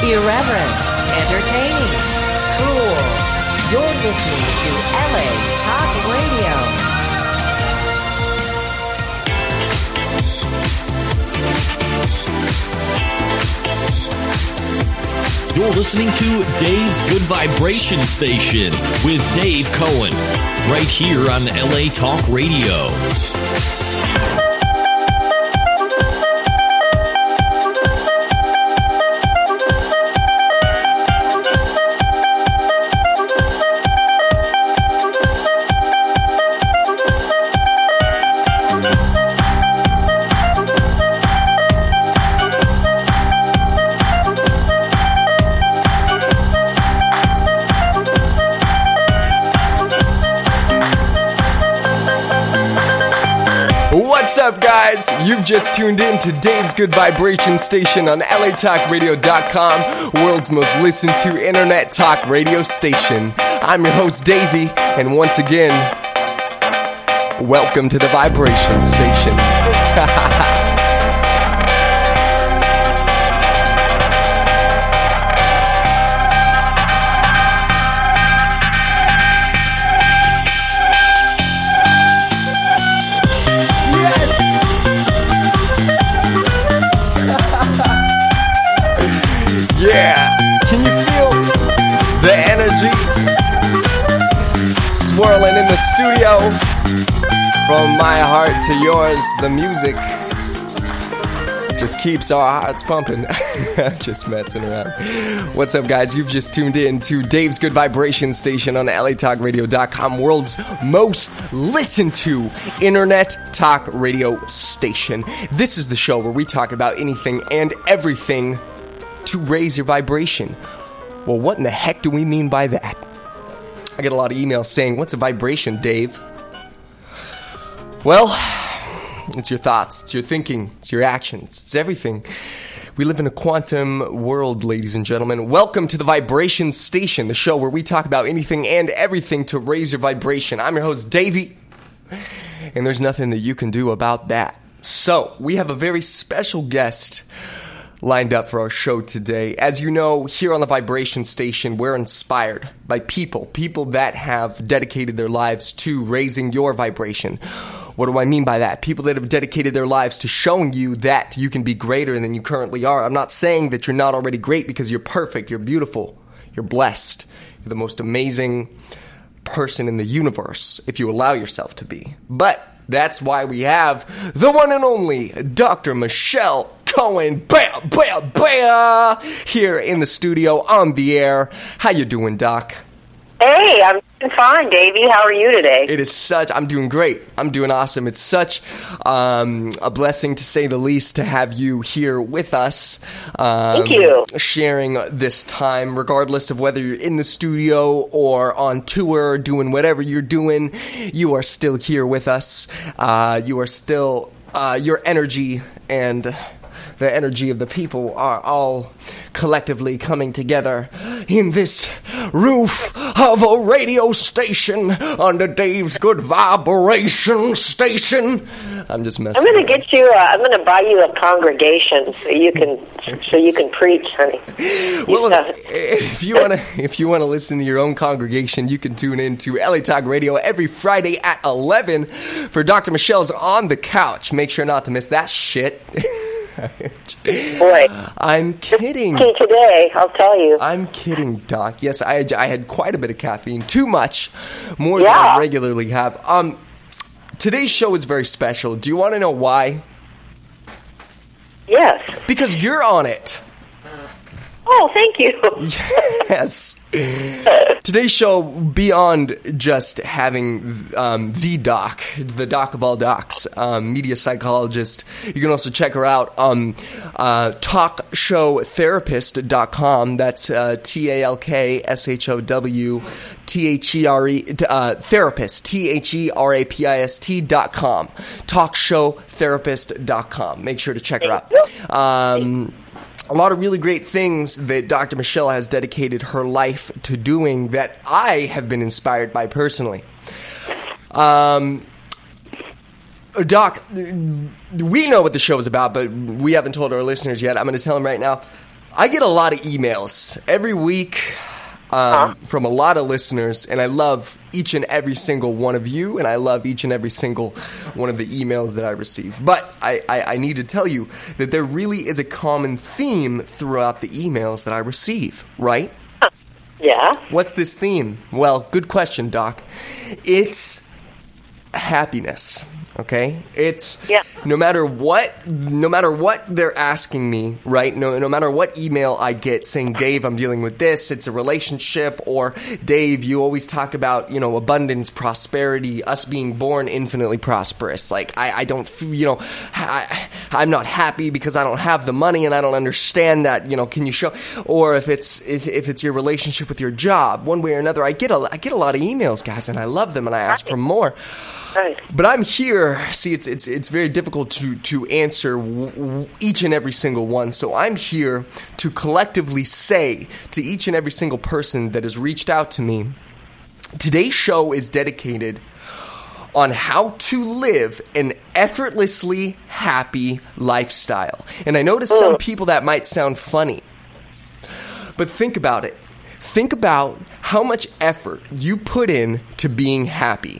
Irreverent, entertaining, cool. You're listening to LA Talk Radio. You're listening to Dave's Good Vibration Station with Dave Cohen, right here on LA Talk Radio. What's up, guys? You've just tuned in to Dave's Good Vibration Station on LATalkRadio.com, world's most listened to internet talk radio station. I'm your host, Davey, and once again, welcome to the Vibration Station. Yeah, can you feel the energy swirling in the studio? From my heart to yours, the music just keeps our hearts pumping. I'm just messing around. What's up, guys? You've just tuned in to Dave's Good Vibration Station on LATalkRadio.com, world's most listened to internet talk radio station. This is the show where we talk about anything and everything to raise your vibration. Well, what in the heck do we mean by that? I get a lot of emails saying, what's a vibration, Dave? Well, it's your thoughts, it's your thinking, it's your actions, it's everything. We live in a quantum world, ladies and gentlemen. Welcome to the Vibration Station, the show where we talk about anything and everything to raise your vibration. I'm your host, Davey, and there's nothing that you can do about that. So, we have a very special guest lined up for our show today. As you know, here on the Vibration Station, we're inspired by people that have dedicated their lives to raising your vibration. What do I mean by that? People that have dedicated their lives to showing you that you can be greater than you currently are. I'm not saying that you're not already great, because you're perfect, you're beautiful, you're blessed, you're the most amazing person in the universe if you allow yourself to be. But that's why we have the one and only Dr. Michelle Cohen, here in the studio, on the air. How you doing, Doc? Hey, I'm doing fine, Davey. How are you today? I'm doing great. I'm doing awesome. It's such a blessing, to say the least, to have you here with us. Thank you. Sharing this time, regardless of whether you're in the studio or on tour, doing whatever you're doing, you are still here with us. You are still, your energy and the energy of the people are all collectively coming together in this roof of a radio station under Dave's Good Vibration Station. I'm just messing. I'm going to get you. I'm going to buy you a congregation so you can preach, honey. Well, if you want to listen to your own congregation, you can tune in to LA Talk Radio every Friday at 11 for Dr. Michelle's On the Couch. Make sure not to miss that shit. Boy, I'm kidding. Today, I'll tell you. I'm kidding, Doc. Yes, I had quite a bit of caffeine. Too much. More than I regularly have. Today's show is very special. Do you want to know why? Yes. Because you're on it. Oh, thank you. Yes. Today's show, beyond just having the doc of all docs, media psychologist, you can also check her out on talkshowtherapist.com. That's TALKSHOWTHERE therapist, THERAPIST.com. Talkshowtherapist.com. Make sure to check her out. A lot of really great things that Dr. Michelle has dedicated her life to doing that I have been inspired by personally. Doc, we know what the show is about, but we haven't told our listeners yet. I'm going to tell them right now. I get a lot of emails every week from a lot of listeners, and I love each and every single one of you, and I love each and every single one of the emails that I receive. But I need to tell you that there really is a common theme throughout the emails that I receive, right? Yeah. What's this theme? Well, good question, Doc. It's happiness. Okay, it's no matter what they're asking me, right? No matter what email I get saying, Dave, I'm dealing with this. It's a relationship, or Dave, you always talk about abundance, prosperity, us being born infinitely prosperous. Like I don't, I'm not happy because I don't have the money and I don't understand that. Can you show? Or if it's your relationship with your job, one way or another, I get a lot of emails, guys, and I love them and I ask for more. Right. But I'm here. See, it's very difficult to answer each and every single one. So I'm here to collectively say to each and every single person that has reached out to me, today's show is dedicated on how to live an effortlessly happy lifestyle. And I know to some people that might sound funny, but think about it. Think about how much effort you put in to being happy.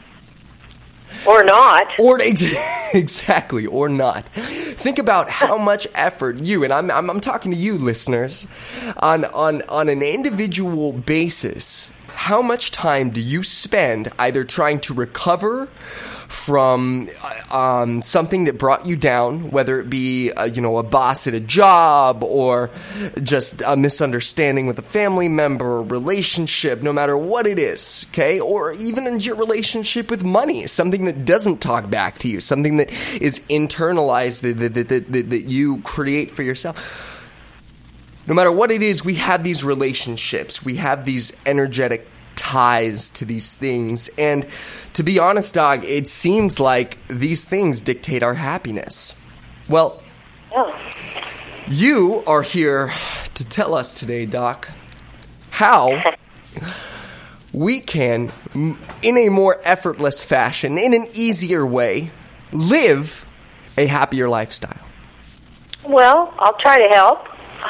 Or not. Exactly, or not. Think about how much effort you, and I'm talking to you, listeners, on an individual basis. How much time do you spend either trying to recover from something that brought you down, whether it be a boss at a job or just a misunderstanding with a family member or relationship, no matter what it is, okay? Or even in your relationship with money, something that doesn't talk back to you, something that is internalized that you create for yourself. No matter what it is, we have these relationships. We have these energetic ties to these things. And to be honest, Dog, it seems like these things dictate our happiness. Well, you are here to tell us today, Doc, how we can, in a more effortless fashion, in an easier way, live a happier lifestyle. Well, I'll try to help.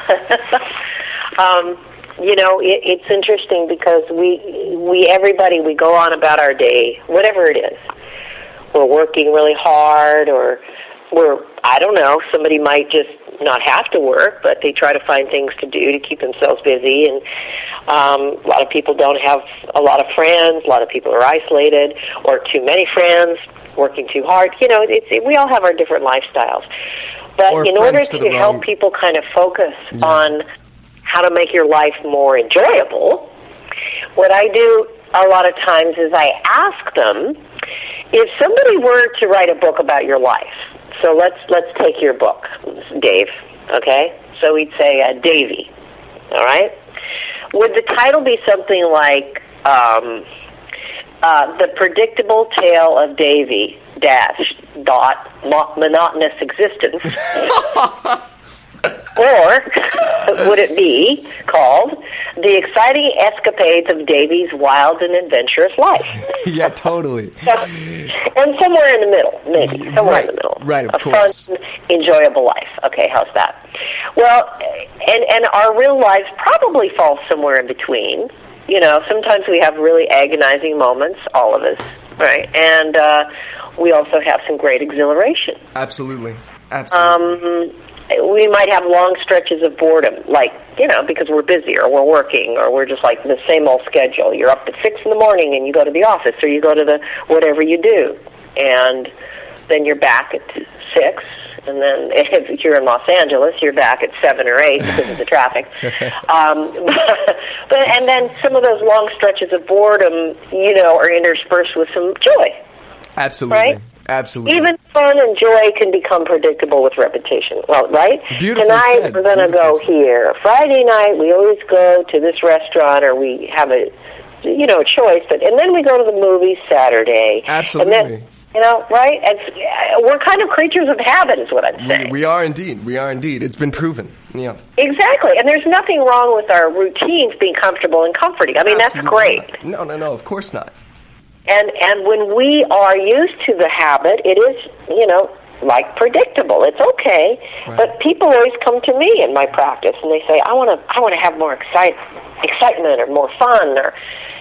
It's interesting because we go on about our day, whatever it is. We're working really hard, or somebody might just not have to work, but they try to find things to do to keep themselves busy. And a lot of people don't have a lot of friends. A lot of people are isolated, or too many friends, working too hard. We all have our different lifestyles. But in order to help people kind of focus on how to make your life more enjoyable, what I do a lot of times is I ask them, if somebody were to write a book about your life, so let's take your book, Dave, okay? So we'd say Davy, all right? Would the title be something like The Predictable Tale of Davy, Monotonous Existence? Or would it be called The Exciting Escapades of Davy's Wild and Adventurous Life? Yeah, totally. And somewhere in the middle, maybe. Somewhere in the middle. Right, of course. A fun, enjoyable life. Okay, how's that? Well, and our real lives probably fall somewhere in between. Sometimes we have really agonizing moments, all of us, right? And we also have some great exhilaration. Absolutely. We might have long stretches of boredom, because we're busy or we're working or we're just like the same old schedule. You're up at 6 in the morning and you go to the office or you go to the whatever you do. And then you're back at 6. And then if you're in Los Angeles, you're back at 7 or 8 because of the traffic. And then some of those long stretches of boredom, are interspersed with some joy. Absolutely. Right? Absolutely. Even fun and joy can become predictable with repetition. Well, right? Beautiful Tonight said. We're going to go here. Friday night we always go to this restaurant, or we have a choice. And then we go to the movies Saturday. Absolutely. And then, right? We're kind of creatures of habit, is what I'm saying. We are indeed. We are indeed. It's been proven. Yeah. Exactly. And there's nothing wrong with our routines being comfortable and comforting. I mean, Absolutely that's great. not. No, of course not. And when we are used to the habit, it is, like predictable. It's okay, Right. but people always come to me in my practice and they say, I want to have more excitement or more fun, or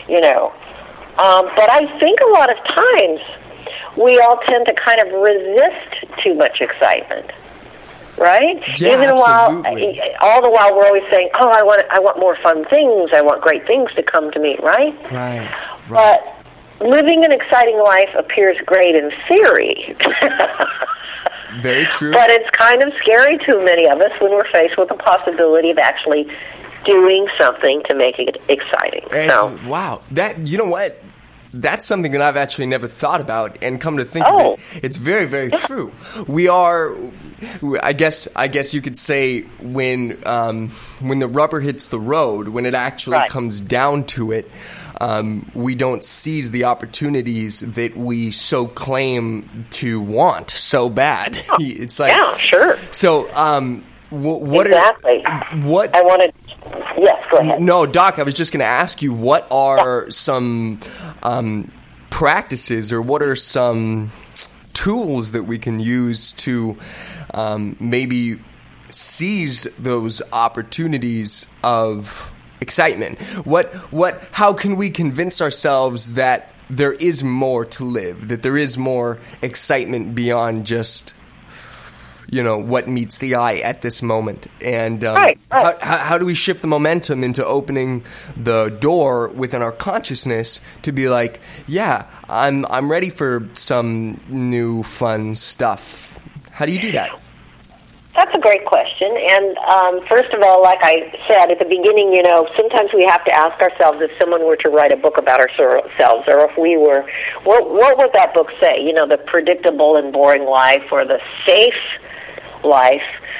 But I think a lot of times we all tend to kind of resist too much excitement, right? Yeah, Even absolutely. all the while we're always saying, "Oh, I want more fun things. I want great things to come to me," right? Right. But living an exciting life appears great in theory. Very true. But it's kind of scary to many of us when we're faced with the possibility of actually doing something to make it exciting. Wow. You know what? That's something that I've actually never thought about, and come to think of it, it's very, very true. We are, I guess you could say, when the rubber hits the road, when it actually comes down to it, we don't seize the opportunities that we so claim to want so bad. It's like, yeah, sure. So, what exactly? What I wanted. Yes, go ahead. No, Doc, I was just going to ask you, what are some practices, or what are some tools that we can use to maybe seize those opportunities of excitement? How can we convince ourselves that there is more to live, that there is more excitement beyond just what meets the eye at this moment? And how do we shift the momentum into opening the door within our consciousness to be like, yeah, I'm ready for some new fun stuff? How do you do that? That's a great question. And first of all, like I said at the beginning, sometimes we have to ask ourselves, if someone were to write a book about ourselves, or if we were, what would that book say? The predictable and boring life, or the safe life?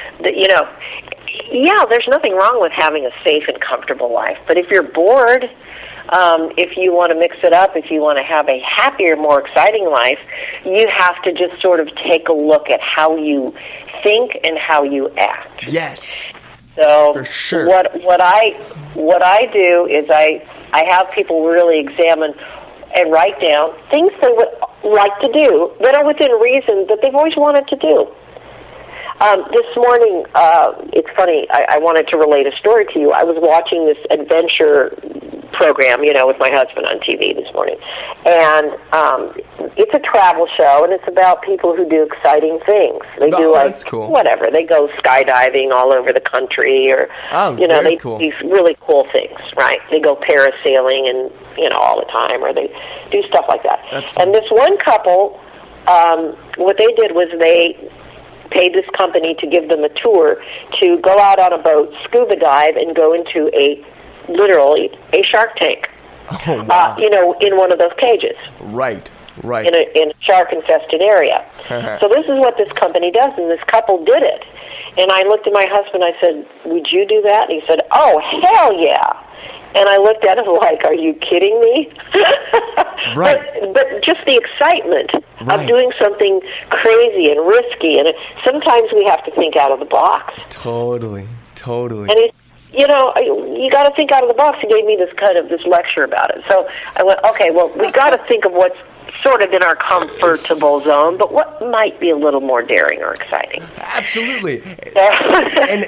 There's nothing wrong with having a safe and comfortable life. But if you're bored, if you want to mix it up, if you want to have a happier, more exciting life, you have to just sort of take a look at how you think and how you act. Yes. So for sure. What I do is I have people really examine and write down things they would like to do that are within reason, that they've always wanted to do. This morning, it's funny, I wanted to relate a story to you. I was watching this adventure program, with my husband on TV this morning. And it's a travel show, and it's about people who do exciting things. They do, that's cool. Whatever. They go skydiving all over the country, or, they cool. do these really cool things, right? They go parasailing and, all the time, or they do stuff like that. That's fun. And this one couple, what they did was they paid this company to give them a tour to go out on a boat, scuba dive, and go into literally a shark tank. Oh, wow. In one of those cages. Right. In a shark-infested area. So this is what this company does, and this couple did it. And I looked at my husband, I said, would you do that? And he said, oh, hell yeah. And I looked at him like, are you kidding me? Right. But just the excitement of doing something crazy and risky. And sometimes we have to think out of the box. Totally. And you got to think out of the box. He gave me this lecture about it. So I went, okay, well, we got to think of what's sort of in our comfortable zone, but what might be a little more daring or exciting. Absolutely. and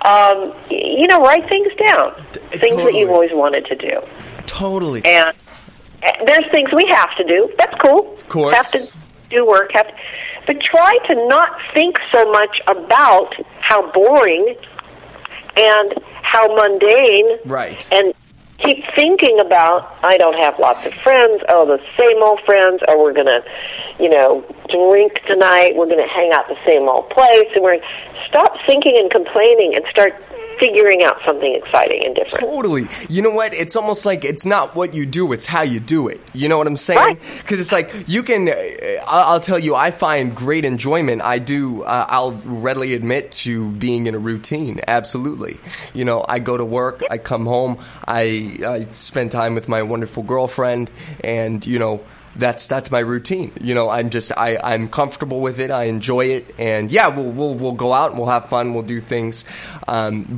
write things down. Things that you've always wanted to do. Totally. And there's things we have to do. That's cool. Of course. Have to do work. But try to not think so much about how boring and how mundane. Right. And keep thinking about, I don't have lots of friends, the same old friends, or we're going to, drink tonight, we're going to hang out the same old place, and stop thinking and complaining and start figuring out something exciting and different. Totally. You know what? It's almost like it's not what you do, it's how you do it. You know what I'm saying? Because it's like you can, I'll tell you, I find great enjoyment. I do, I'll readily admit to being in a routine. Absolutely. I go to work, I come home, I spend time with my wonderful girlfriend, and, that's my routine. I'm comfortable with it. I enjoy it, and yeah, we'll go out and we'll have fun. We'll do things, but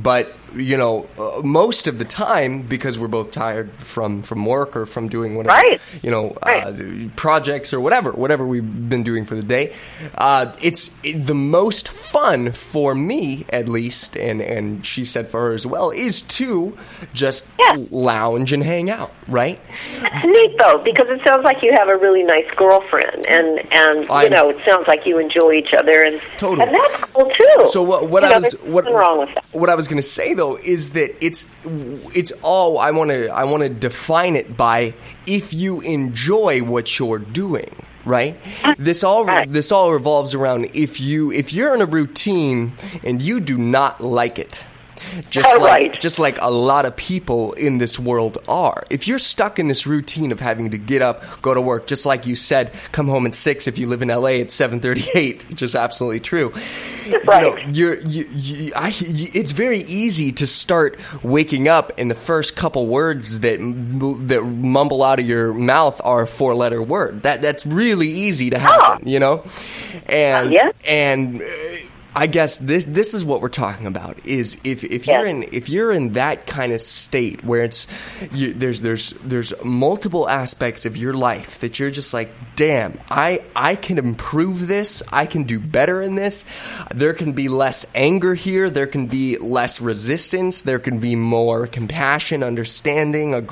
most of the time, because we're both tired from work or from doing whatever, projects or whatever we've been doing for the day, it's the most fun for me, at least, and she said for her as well, is to just lounge and hang out, right? That's neat, though, because it sounds like you have a really nice girlfriend, and it sounds like you enjoy each other, and that's cool too. So there's nothing wrong with that. What I was going to say though is that it's all I want to define it by if you enjoy what you're doing. Right? This all revolves around if you're in a routine and you do not like it. Just like a lot of people in this world are. If you're stuck in this routine of having to get up, go to work, just like you said, come home at 6 if you live in LA at 7:38, which is absolutely true. Right. It's very easy to start waking up and the first couple words that mumble out of your mouth are a 4-letter word. That's really easy to happen, And I guess this is what we're talking about. Is if you're in that kind of state where there's multiple aspects of your life that you're just like, damn, I can improve this. I can do better in this. There can be less anger here. There can be less resistance. There can be more compassion, understanding, an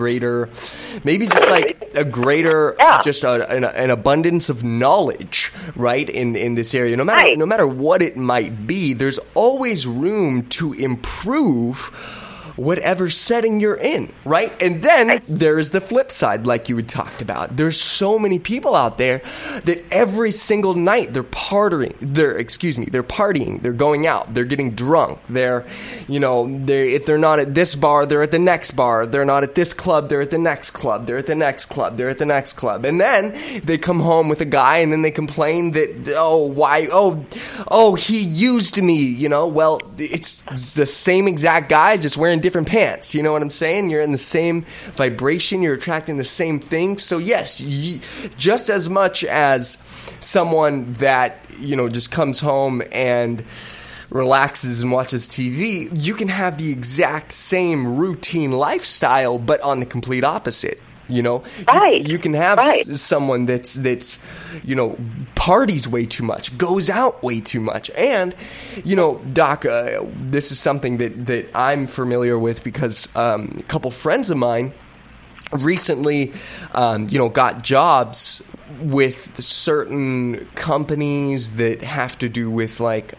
abundance of knowledge, right? In this area, no matter what it might be, there's always room to improve whatever setting you're in, right? And then there's the flip side, like you had talked about. There's so many people out there that every single night they're partying, they're going out, they're getting drunk, if they're not at this bar, they're at the next bar, they're not at this club, they're at the next club, they're at the next club, they're at the next club, and then they come home with a guy, and then they complain that he used me, well, it's the same exact guy, just wearing different pants. You know what I'm saying? You're in the same vibration. You're attracting the same thing. So yes, just as much as someone that, just comes home and relaxes and watches TV, you can have the exact same routine lifestyle, but on the complete opposite. You can have someone that's parties way too much, goes out way too much. And, Doc, this is something that I'm familiar with because a couple friends of mine recently, got jobs with certain companies that have to do with like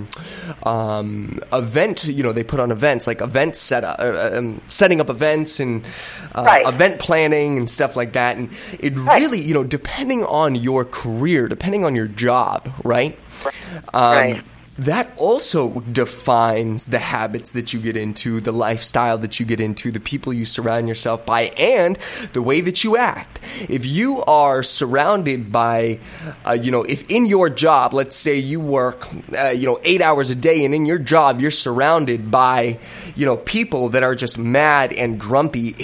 event. They put on events like event setting up events and event planning and stuff like that. And it really, depending on your career, depending on your job, right? That also defines the habits that you get into, the lifestyle that you get into, the people you surround yourself by, and the way that you act. If you are surrounded by, if in your job, let's say you work, 8 hours a day, and in your job you're surrounded by, people that are just mad and grumpy,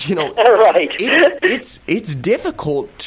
it's difficult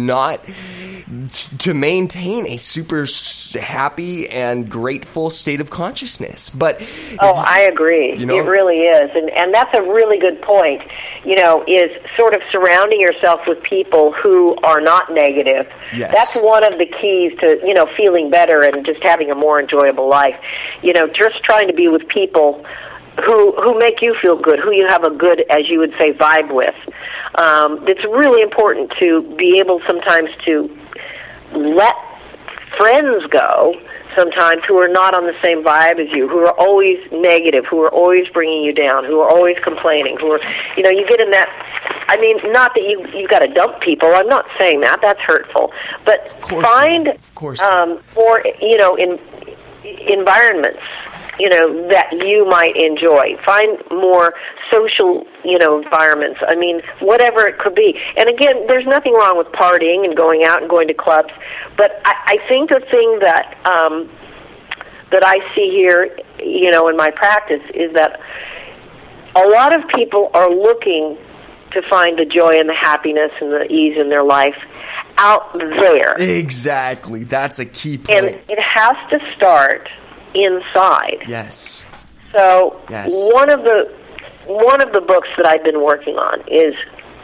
to maintain a super happy and grateful state of consciousness. But I agree. It really is. And that's a really good point, is sort of surrounding yourself with people who are not negative. Yes. That's one of the keys to, feeling better and just having a more enjoyable life. Just trying to be with people who make you feel good, who you have a good, as you would say, vibe with. It's really important to be able sometimes to let friends go sometimes who are not on the same vibe as you, who are always negative, who are always bringing you down, who are always complaining, who are, you get in that, not that you got to dump people, I'm not saying that, that's hurtful, but find more, in environments, that you might enjoy. Find more social, environments. Whatever it could be. And again, there's nothing wrong with partying and going out and going to clubs, but I think the thing that I see here, in my practice is that a lot of people are looking to find the joy and the happiness and the ease in their life out there. Exactly. That's a key point. And it has to start inside. Yes. So Yes. one of the books that I've been working on is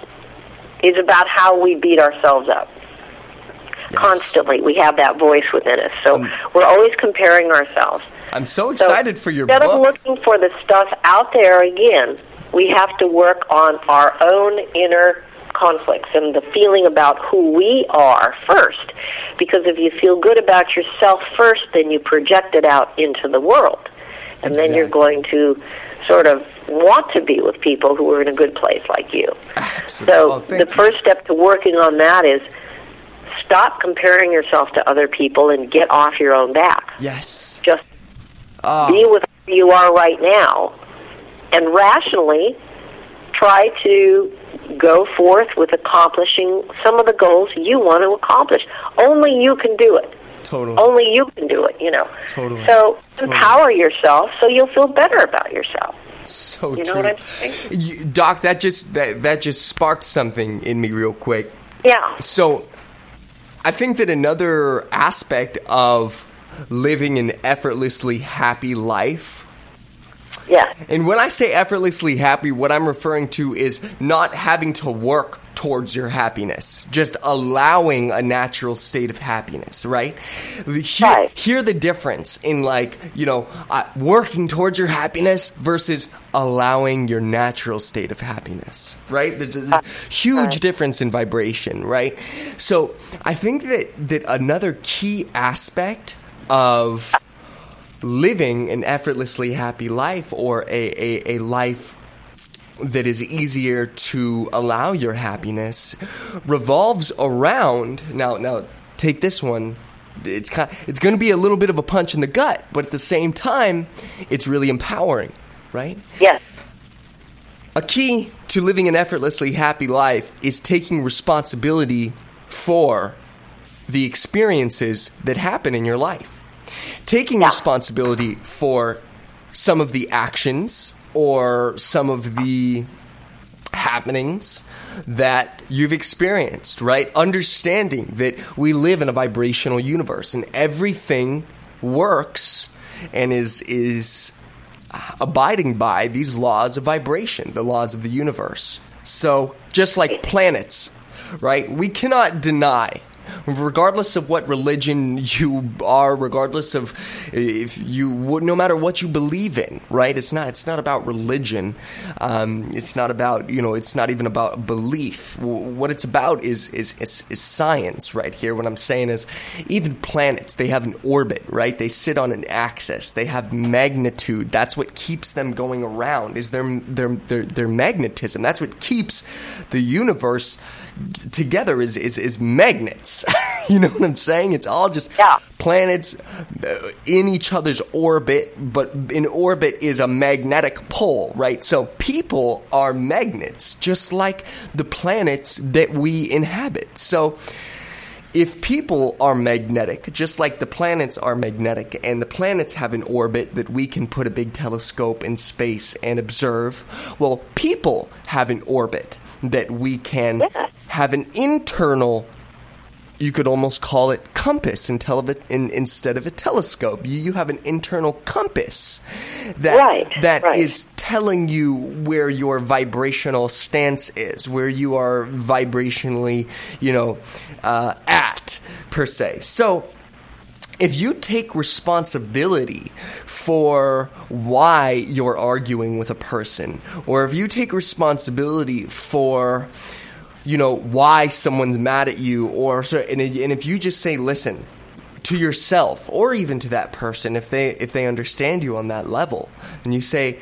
about how we beat ourselves up. Yes. Constantly, we have that voice within us. So we're always comparing ourselves. I'm so excited for your instead book. of looking for the stuff out there again, we have to work on our own inner conflicts and the feeling about who we are first. Because if you feel good about yourself first, then you project it out into the world. And then you're going to sort of want to be with people who are in a good place like you. Absolutely. So Oh, thank the you. first step to working on that is stop comparing yourself to other people and get off your own back. Yes. Just be with who you are right now and rationally try to go forth with accomplishing some of the goals you want to accomplish. Only you can do it. Totally. Only you can do it, you know. Totally. So empower yourself so you'll feel better about yourself. So You know true. what I'm saying? Doc, that just sparked something in me real quick. Yeah. So I think that another aspect of living an effortlessly happy life, Yeah. and when I say effortlessly happy, what I'm referring to is not having to work towards your happiness, just allowing a natural state of happiness, right? Hear the difference in, like, you know, working towards your happiness versus allowing your natural state of happiness, right? There's a huge difference in vibration, right? So I think that another key aspect of living an effortlessly happy life, or a life that is easier to allow your happiness, revolves around, now take this one, it's going to be a little bit of a punch in the gut, but at the same time it's really empowering, right? Yes. A key to living an effortlessly happy life is taking responsibility for the experiences that happen in your life. Taking responsibility for some of the actions or some of the happenings that you've experienced, right? Understanding that we live in a vibrational universe and everything works and is abiding by these laws of vibration, the laws of the universe. So just like planets, right? We cannot deny, regardless of what religion you are, regardless of no matter what you believe in, right? It's not about religion. It's not about, it's not even about belief. What it's about is science right here. What I'm saying is, even planets, they have an orbit, right? They sit on an axis. They have magnitude. That's what keeps them going around, is their magnetism. That's what keeps the universe together, is magnets. You know what I'm saying? It's all just planets in each other's orbit, but in orbit is a magnetic pole, right? So people are magnets, just like the planets that we inhabit. So if people are magnetic, just like the planets are magnetic, and the planets have an orbit that we can put a big telescope in space and observe, well, people have an orbit that we can have an internal, you could almost call it compass instead of a telescope. You have an internal compass that is telling you where your vibrational stance is, where you are vibrationally, at, per se. So if you take responsibility for why you're arguing with a person, or if you take responsibility for why someone's mad at you, and if you just say, listen, to yourself, or even to that person, if they understand you on that level, and you say,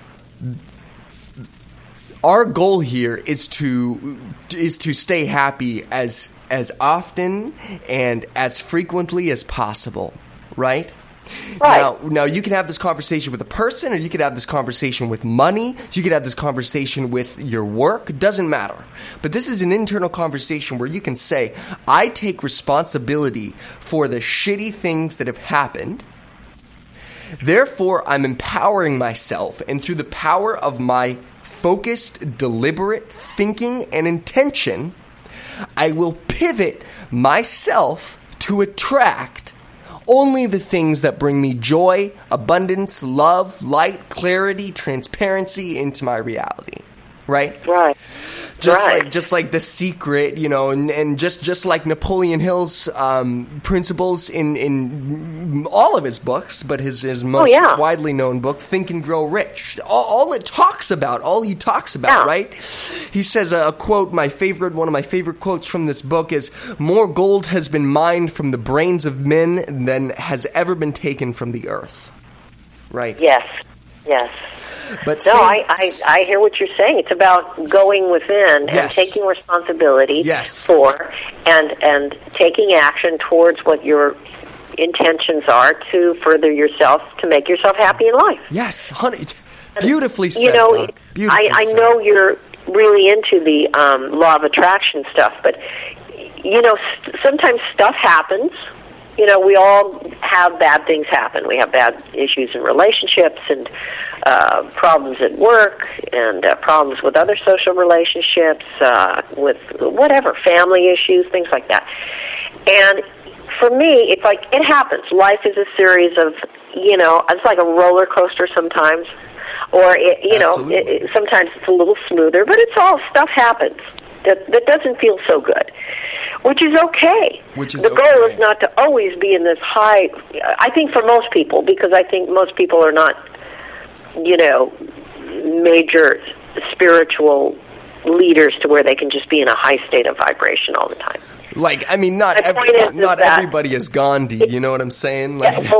our goal here is to stay happy as often and as frequently as possible, right? Now you can have this conversation with a person, or you could have this conversation with money, you could have this conversation with your work, it doesn't matter. But this is an internal conversation where you can say, I take responsibility for the shitty things that have happened. Therefore, I'm empowering myself, and through the power of my focused, deliberate thinking and intention, I will pivot myself to attract only the things that bring me joy, abundance, love, light, clarity, transparency into my reality. Right? Right. Just like The Secret, and just like Napoleon Hill's principles in all of his books, but his most widely known book, Think and Grow Rich. All he talks about, right? He says a quote, one of my favorite quotes from this book is, "More gold has been mined from the brains of men than has ever been taken from the earth." Right? Yes. But I hear what you're saying. It's about going within and taking responsibility for and taking action towards what your intentions are to further yourself, to make yourself happy in life. Yes, honey. Beautifully said. I know you're really into the law of attraction stuff, but sometimes stuff happens. We all have bad things happen. We have bad issues in relationships and problems at work and problems with other social relationships, with whatever, family issues, things like that. And for me, it's like it happens. Life is a series of, it's like a roller coaster sometimes. Or, sometimes it's a little smoother, but it's all, stuff happens that doesn't feel so good. Which is okay. The goal is not to always be in this high, I think for most people, because I think most people are not, major spiritual leaders to where they can just be in a high state of vibration all the time. Not everybody is Gandhi, you know what I'm saying?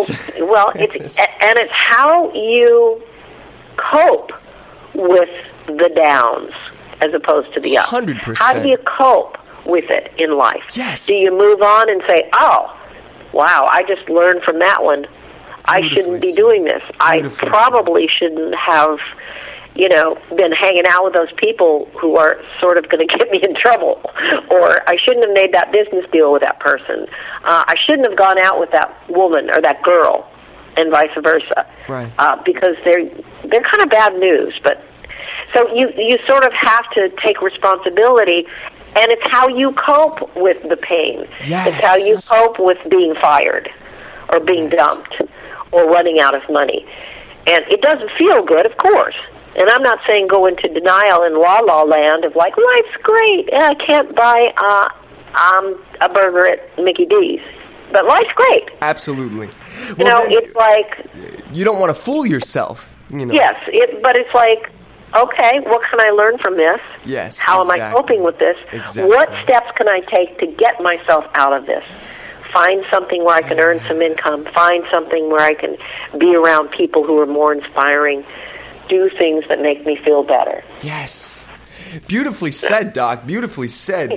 It's how you cope with the downs as opposed to the ups. 100%. How do you cope with it in life? Yes. Do you move on and say, "Oh, wow, I just learned from that one. I shouldn't be doing this. I probably shouldn't have, been hanging out with those people who are sort of going to get me in trouble. Or I shouldn't have made that business deal with that person. I shouldn't have gone out with that woman or that girl," and vice versa. Right. Because they're kind of bad news. But so you sort of have to take responsibility. And it's how you cope with the pain. Yes. It's how you cope with being fired or being dumped or running out of money. And it doesn't feel good, of course. And I'm not saying go into denial in la-la land of like, life's great. I can't buy a burger at Mickey D's. But life's great. Absolutely. It's like... You don't want to fool yourself. Yes, but it's like... Okay, what can I learn from this? Yes. How am I coping with this? Exactly. What steps can I take to get myself out of this? Find something where I can earn some income. Find something where I can be around people who are more inspiring. Do things that make me feel better. Yes. Beautifully said, Doc. Beautifully said.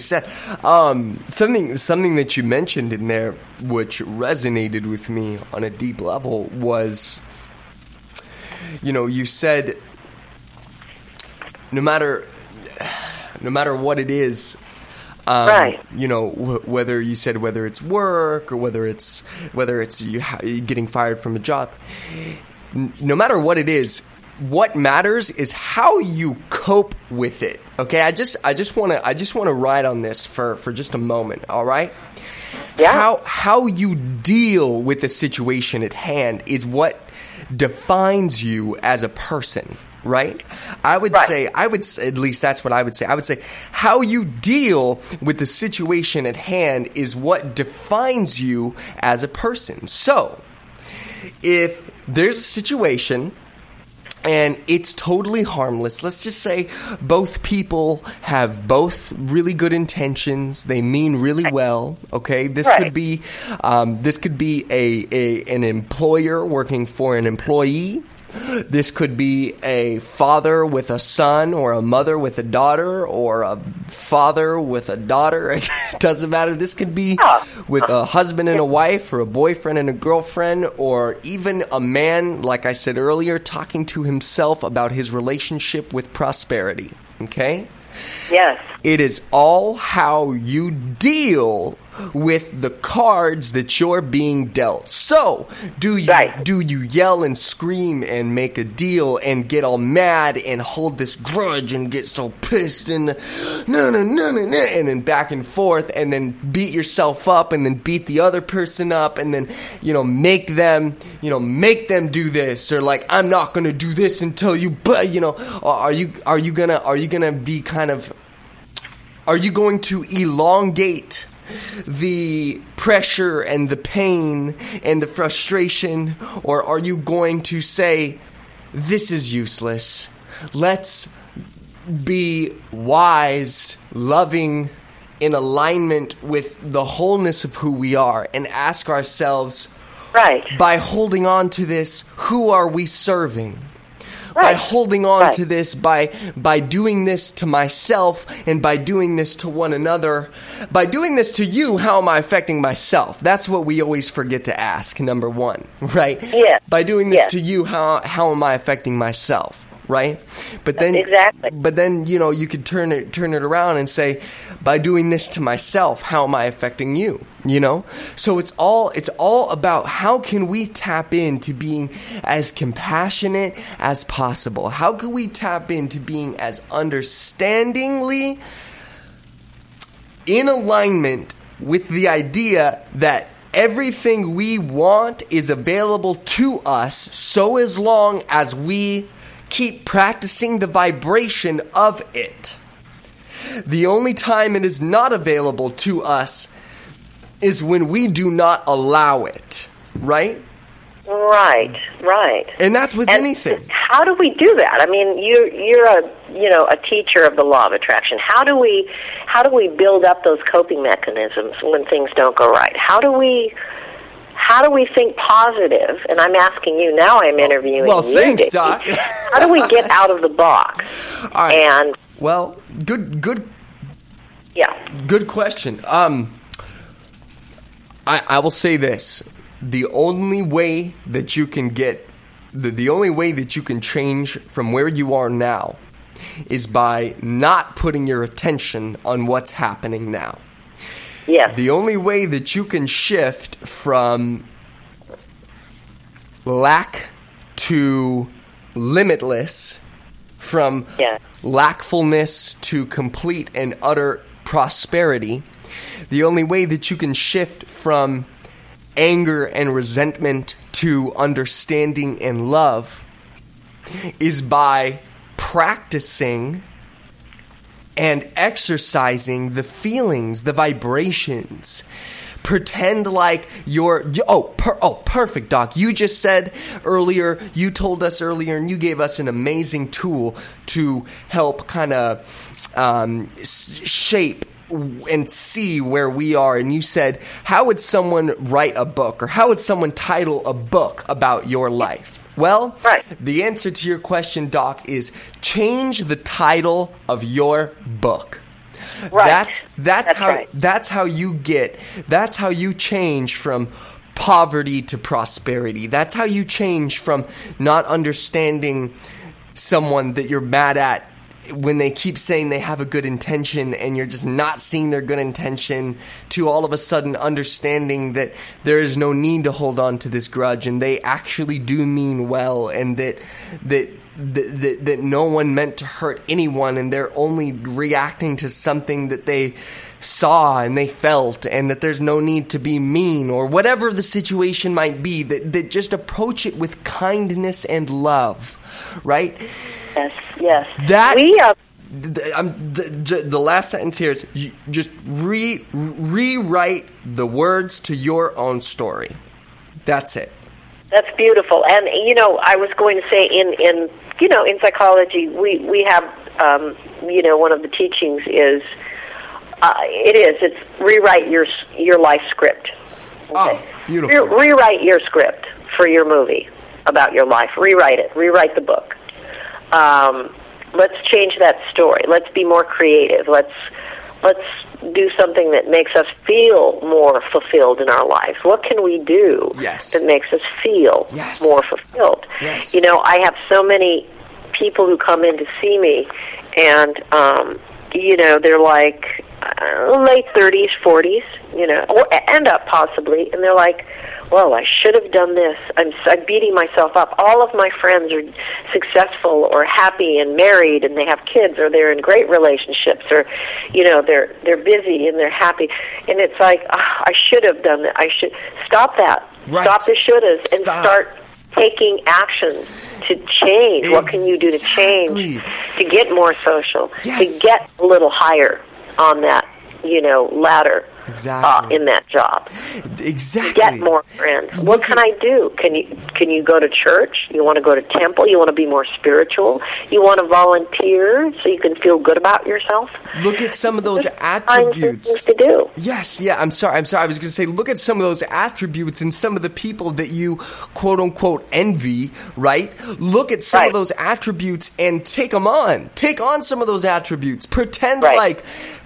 Something that you mentioned in there which resonated with me on a deep level was, you said... No matter what it is, right. Whether it's work or whether it's you getting fired from a job, no matter what it is, what matters is how you cope with it. Okay, I just want to ride on this for just a moment. All right. Yeah. How you deal with the situation at hand is what defines you as a person. Right? I would say, at least that's what I would say. I would say how you deal with the situation at hand is what defines you as a person. So, if there's a situation and it's totally harmless, let's just say both people have both really good intentions, they mean really well, okay? This could be an employer working for an employee. This could be a father with a son or a mother with a daughter or a father with a daughter. It doesn't matter. This could be with a husband and a wife or a boyfriend and a girlfriend or even a man, like I said earlier, talking to himself about his relationship with prosperity. Okay? Yes. It is all how you deal with the cards that you're being dealt. So, do you yell and scream and make a deal and get all mad and hold this grudge and get so pissed and no, and then back and forth and then beat yourself up and then beat the other person up and then, make them do this, or like, I'm not going to do this until you, but, are you going to be kind of, are you going to elongate the pressure and the pain and the frustration, or are you going to say, this is useless, let's be wise, loving, in alignment with the wholeness of who we are, and ask ourselves, by holding on to this, who are we serving? By holding on to this, by doing this to myself, and by doing this to one another, by doing this to you, how am I affecting myself? That's what we always forget to ask, number one, right? Yeah. By doing this to you, how am I affecting myself? Right? But then, exactly. But then, you could turn it around and say, by doing this to myself, how am I affecting you? So it's all about how can we tap into being as compassionate as possible? How can we tap into being as understandingly in alignment with the idea that everything we want is available to us, so as long as we keep practicing the vibration of it. The only time it is not available to us is when we do not allow it, right? Right. And that's with anything. How do we do that? I mean, you're a teacher of the law of attraction. How do we build up those coping mechanisms when things don't go right? How do we think positive? And I'm asking you now. I'm interviewing you. Well, thanks, Doc. How do we get out of the box? All right. And good. Yeah. Good question. I will say this: the only way that you can get, the only way that you can change from where you are now, is by not putting your attention on what's happening now. Yes. The only way that you can shift from lack to limitless, from lackfulness to complete and utter prosperity, the only way that you can shift from anger and resentment to understanding and love is by practicing and exercising the feelings, the vibrations. Pretend like you're... perfect, Doc. You just said earlier, you told us earlier, and you gave us an amazing tool to help kind of shape and see where we are. And you said, how would someone write a book, or how would someone title a book about your life? Well, the answer to your question, Doc, is change the title of your book. Right. That's how you change from poverty to prosperity. That's how you change from not understanding someone that you're mad at when they keep saying they have a good intention and you're just not seeing their good intention, to all of a sudden understanding that there is no need to hold on to this grudge and they actually do mean well, and that no one meant to hurt anyone, and they're only reacting to something that they saw and they felt, and that there's no need to be mean, or whatever the situation might be, that just approach it with kindness and love, right? Yes. The last sentence here is you just rewrite the words to your own story. That's it. That's beautiful. And I was going to say in psychology we have one of the teachings is it's rewrite your life script. Okay? Oh, beautiful. Rewrite your script for your movie about your life. Rewrite it. Rewrite the book. Let's change that story. Let's be more creative. Let's do something that makes us feel more fulfilled in our lives. What can we do that makes us feel more fulfilled? Yes. I have so many people who come in to see me, and they're like late 30s, 40s, or end up possibly, and they're like, well, I should have done this. I'm beating myself up. All of my friends are successful or happy and married, and they have kids, or they're in great relationships, or they're busy and they're happy. And it's like, I should have done that. I should stop that. Right. Stop the shouldas and start taking action to change. What can you do to change, to get more social, to get a little higher on that, ladder? Exactly. In that job. Exactly. Get more friends. What can I do? Can you go to church? You want to go to temple? You want to be more spiritual? You want to volunteer so you can feel good about yourself? Look at some of those attributes. Find things to do. Yes, yeah, I'm sorry. I was going to say, look at some of those attributes and some of the people that you, quote unquote, envy, right? Look at some of those attributes and take them on. Take on some of those attributes. Pretend like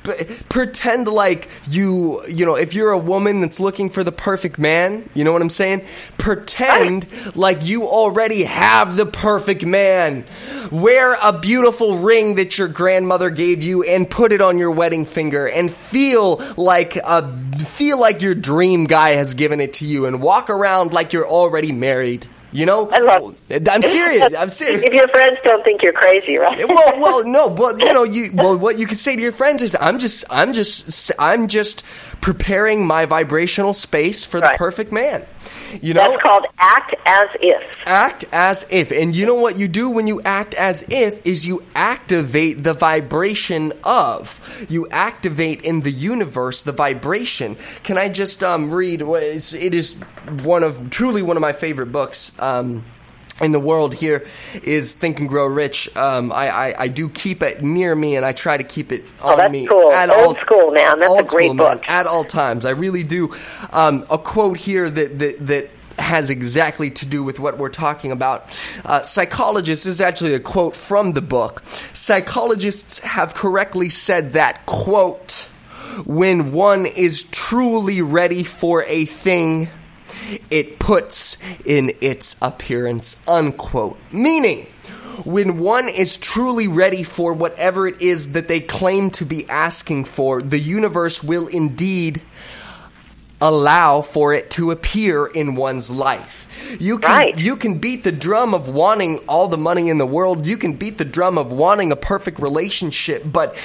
you if you're a woman that's looking for the perfect man, you know what I'm saying? Pretend like you already have the perfect man. Wear a beautiful ring that your grandmother gave you and put it on your wedding finger and feel like your dream guy has given it to you and walk around like you're already married. I'm serious. If your friends don't think you're crazy, right? No. What you could say to your friends is, I'm just preparing my vibrational space for the perfect man. That's called act as if. Act as if. And you know what you do when you act as if is you activate the vibration of. You activate in the universe the vibration. Can I just read? It is truly one of my favorite books in the world here is Think and Grow Rich. I do keep it near me, and I try to keep it on me. Cool. Old school, man. That's a great book. Man, at all times. I really do. A quote here that has exactly to do with what we're talking about. Psychologists, this is actually a quote from the book. Psychologists have correctly said that, quote, when one is truly ready for a thing, it puts in its appearance, unquote. Meaning, when one is truly ready for whatever it is that they claim to be asking for, the universe will indeed allow for it to appear in one's life. You can beat the drum of wanting all the money in the world. You can beat the drum of wanting a perfect relationship. But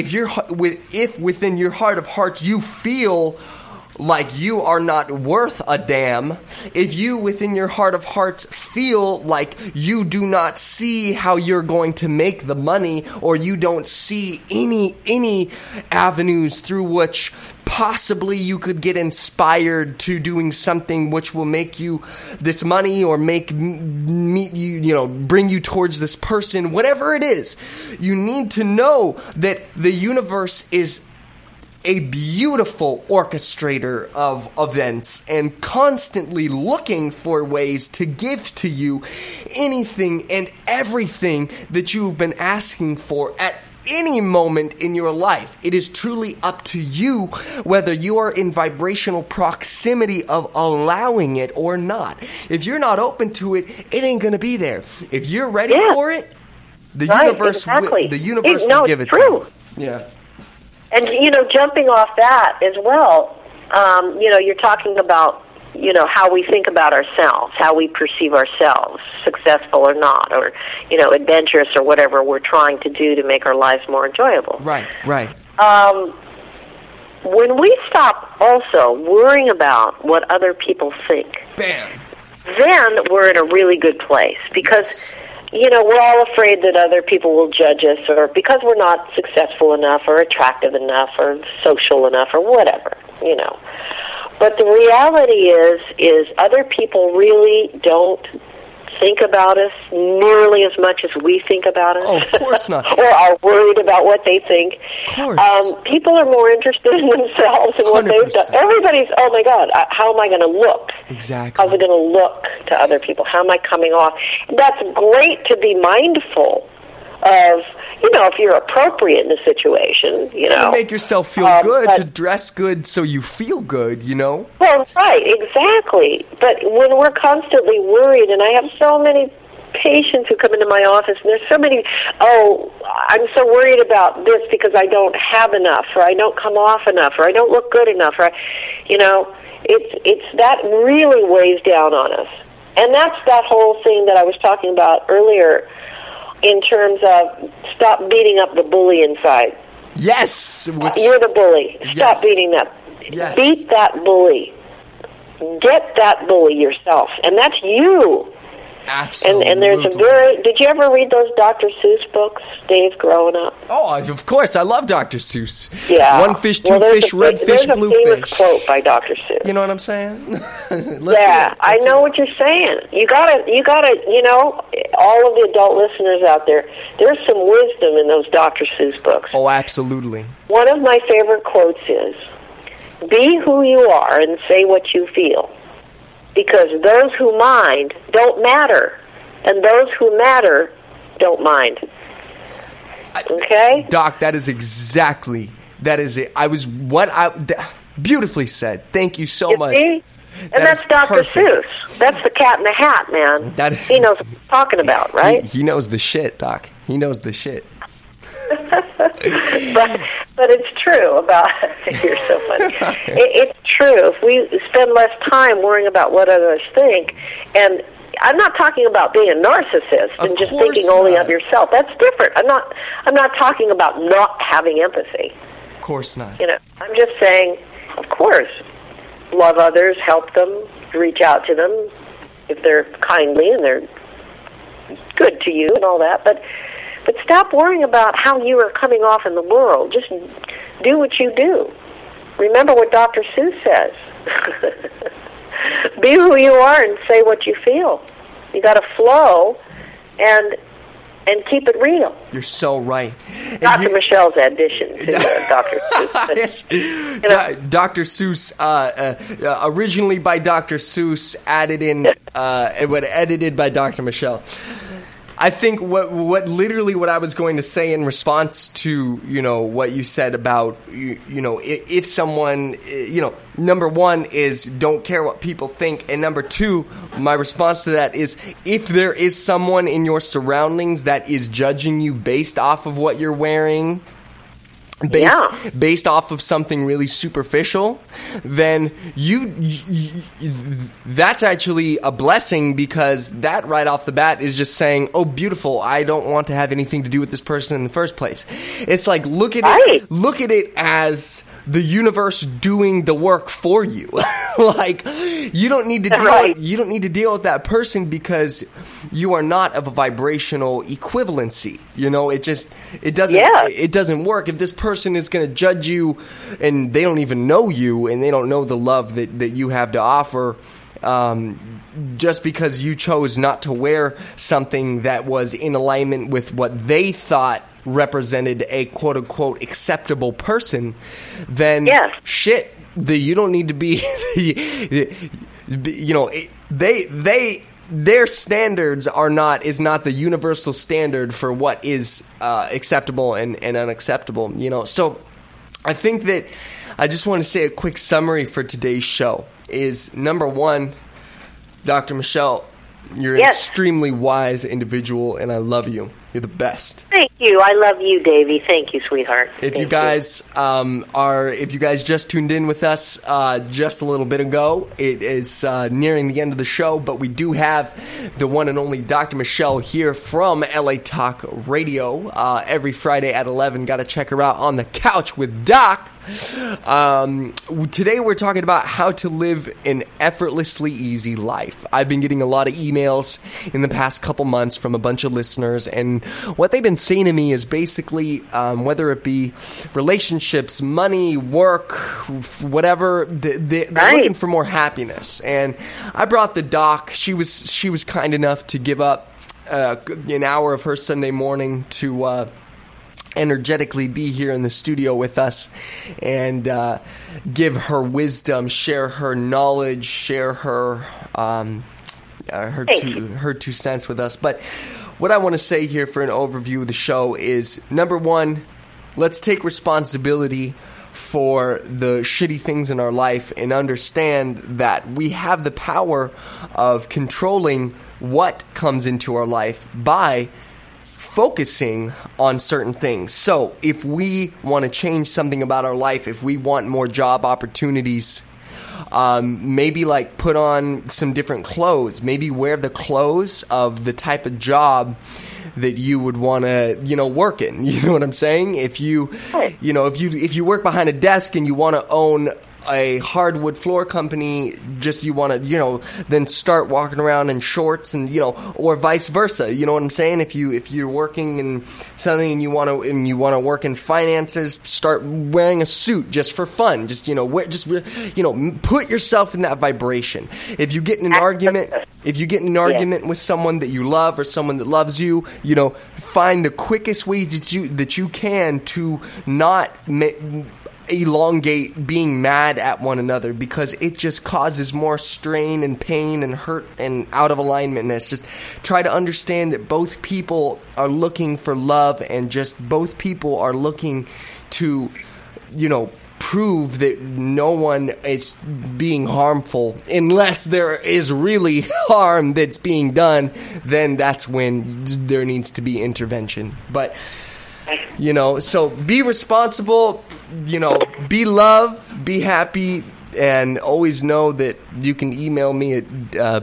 if within your heart of hearts you feel like you are not worth a damn, if you within your heart of hearts feel like you do not see how you're going to make the money, or you don't see any avenues through which possibly you could get inspired to doing something which will make you this money or bring you towards this person, whatever it is, you need to know that the universe is a beautiful orchestrator of events and constantly looking for ways to give to you anything and everything that you've been asking for at any moment in your life. It is truly up to you whether you are in vibrational proximity of allowing it or not. If you're not open to it, it ain't going to be there. If you're ready for it, the universe will give it to you. Yeah. And, jumping off that as well, you're talking about, how we think about ourselves, how we perceive ourselves, successful or not, or, adventurous or whatever we're trying to do to make our lives more enjoyable. Right. When we stop also worrying about what other people think, then we're in a really good place because... we're all afraid that other people will judge us, or because we're not successful enough or attractive enough or social enough or whatever, But the reality is other people really don't think about us nearly as much as we think about us. Oh, of course not. Or are worried about what they think. Of course. People are more interested in themselves and what they've done. Everybody's, oh my God, how am I going to look? Exactly. How's it going to look to other people? How am I coming off? That's great to be mindful of, if you're appropriate in the situation, To make yourself feel good, to dress good so you feel good, Well, right, exactly. But when we're constantly worried, and I have so many patients who come into my office, and there's so many, I'm so worried about this because I don't have enough, or I don't come off enough, or I don't look good enough, or, it's that really weighs down on us. And that's that whole thing that I was talking about earlier in terms of stop beating up the bully inside. Yes! You're the bully. Stop beating that. Yes. Beat that bully. Get that bully yourself. And that's you. Absolutely. And there's did you ever read those Dr. Seuss books, Dave, growing up? Oh, of course. I love Dr. Seuss. Yeah. One fish, two fish, red fish, blue fish. There's a famous quote by Dr. Seuss. You know what I'm saying? I know what you're saying. You gotta, all of the adult listeners out there, there's some wisdom in those Dr. Seuss books. Oh, absolutely. One of my favorite quotes is, "Be who you are and say what you feel. Because those who mind don't matter, and those who matter don't mind." Okay? Doc, that is it. Beautifully said. Thank you so much. See? And that's Dr. Seuss. That's the Cat in the Hat, man. He knows what he's talking about, right? He knows the shit, Doc. He knows the shit. But it's true about, you're so funny. It's true. If we spend less time worrying about what others think, and I'm not talking about being a narcissist and just thinking only of yourself. That's different. I'm not talking about not having empathy. Of course not. I'm just saying, of course, love others, help them, reach out to them if they're kindly and they're good to you and all that, but stop worrying about how you are coming off in the world. Just do what you do. Remember what Dr. Seuss says. Be who you are and say what you feel. You got to flow and keep it real. You're so right. Dr. Michelle's addition to Dr. Seuss. Yes. Dr. Seuss, originally by Dr. Seuss, edited by Dr. Michelle. I think what I was going to say in response to, what you said about, if someone, number one is don't care what people think. And number two, my response to that is if there is someone in your surroundings that is judging you based off of what you're wearing, based off of something really superficial, then that's actually a blessing, because that right off the bat is just saying, oh, beautiful, I don't want to have anything to do with this person in the first place. It's like, look at it as the universe doing the work for you. Like, you don't need to deal with that person because you are not of a vibrational equivalency. It doesn't work. If this person is going to judge you and they don't even know you and they don't know the love that you have to offer, just because you chose not to wear something that was in alignment with what they thought represented a quote-unquote acceptable person, then you don't need to be their standards is not the universal standard for what is acceptable and unacceptable. So I think that I just want to say a quick summary for today's show is, number one, Dr. Michelle, you're an extremely wise individual, and I love you. You're the best. Thank you. I love you, Davey. Thank you, sweetheart. If you guys just tuned in with us just a little bit ago, it is nearing the end of the show, but we do have the one and only Dr. Michelle here from LA Talk Radio every Friday at 11. Got to check her out on the couch with Doc. Today we're talking about how to live an effortlessly easy life. I've been getting a lot of emails in the past couple months from a bunch of listeners, and what they've been saying to me is basically, whether it be relationships, money, work, whatever, they're looking for more happiness. And I brought the Doc. She was kind enough to give up an hour of her Sunday morning to energetically be here in the studio with us and give her wisdom, share her knowledge, share her two cents with us. But what I want to say here for an overview of the show is, number one, let's take responsibility for the shitty things in our life and understand that we have the power of controlling what comes into our life by focusing on certain things. So if we want to change something about our life, if we want more job opportunities, maybe like put on some different clothes, maybe wear the clothes of the type of job that you would want to, work in. You know what I'm saying? If you work behind a desk and you want to own a hardwood floor company, just you want to, then start walking around in shorts and, or vice versa. You know what I'm saying? If you're working in something and you want to work in finances, start wearing a suit just for fun. Just, put yourself in that vibration. If you get in an argument with someone that you love or someone that loves you, find the quickest way that you can to not elongate being mad at one another, because it just causes more strain and pain and hurt and out of alignmentness. Just try to understand that both people are looking for love, and just both people are looking to, prove that no one is being harmful. Unless there is really harm that's being done, then that's when there needs to be intervention. But so be responsible, be love, be happy, and always know that you can email me at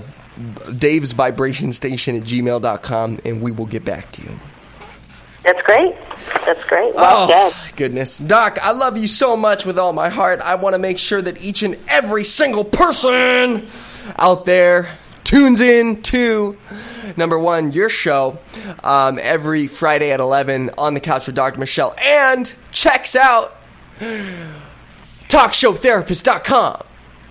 davesvibrationstation@gmail.com, and we will get back to you. That's great. Well said. Goodness. Doc, I love you so much with all my heart. I want to make sure that each and every single person out there tunes in to, number one, your show every Friday at 11 on the couch with Dr. Michelle, and checks out talkshowtherapist.com.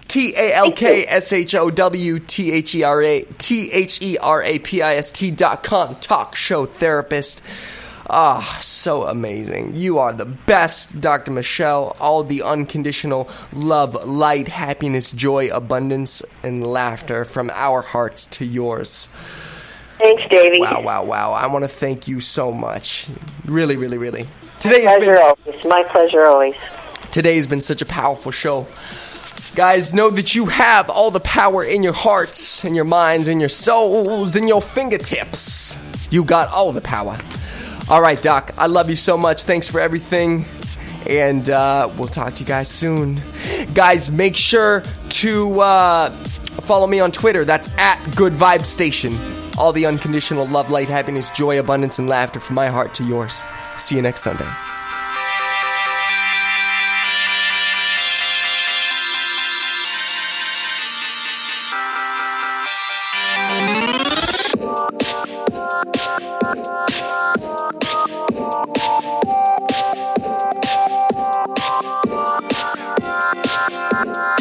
Talkshowtherapist.com. Talk Show Therapist. So amazing. You are the best, Dr. Michelle. All the unconditional love, light, happiness, joy, abundance, and laughter from our hearts to yours. Thanks, Davey. Wow. I want to thank you so much. Really, really, really. My pleasure always. Today has been such a powerful show. Guys, know that you have all the power in your hearts, in your minds, in your souls, in your fingertips. You got all the power. All right, Doc, I love you so much. Thanks for everything, and we'll talk to you guys soon. Guys, make sure to follow me on Twitter. That's @GoodVibesStation. All the unconditional love, light, happiness, joy, abundance, and laughter from my heart to yours. See you next Sunday. Bye.